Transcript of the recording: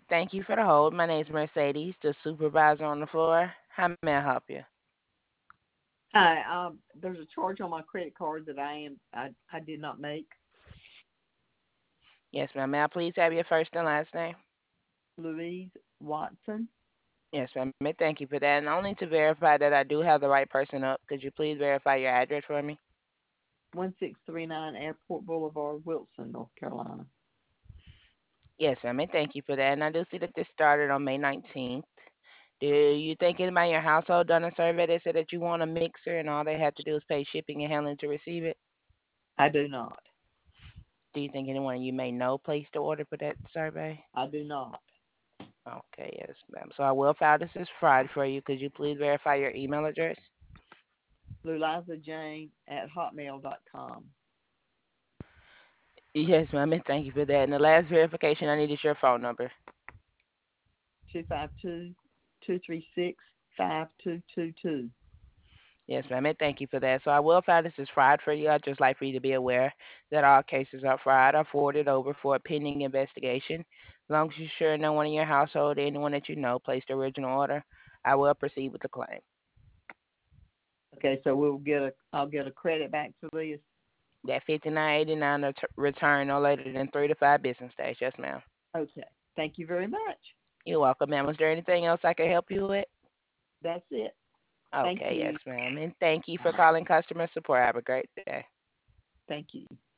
Thank you for the hold. My name is Mercedes, the supervisor on the floor. How may I help you? Hi, there's a charge on my credit card that I did not make. Yes, ma'am. May I please have your first and last name? Louise Watson, Yes, ma'am. Thank you for that. And only to verify that I do have the right person up, could you please verify your address for me? 1639 Airport Boulevard, Wilson, North Carolina. Yes, ma'am. Thank you for that. And I do see that this started on May 19th. Do you think anybody in your household done a survey that said that you want a mixer and all they have to do is pay shipping and handling to receive it? I do not. Do you think anyone you may know placed the order for that survey? I do not. Okay, yes, ma'am. So I will file this as fraud for you. Could you please verify your email address? LulizaJane@hotmail.com. Yes, ma'am. Thank you for that. And the last verification I need is your phone number. 252-236-5222. Yes, ma'am. Thank you for that. So I will file this as fraud for you. I'd just like for you to be aware that all cases are fraud are forwarded over for a pending investigation. As long as you're sure no one in your household or anyone that you know placed the original order, I will proceed with the claim. Okay, so I'll get a credit back for this. That 59.89 return no later than 3 to 5 business days. Yes, ma'am. Okay, thank you very much. You're welcome, ma'am. Was there anything else I could help you with? That's it. Thank Okay, yes, you. ma'am. And thank you for Uh, calling customer support. Have a great day. Thank you.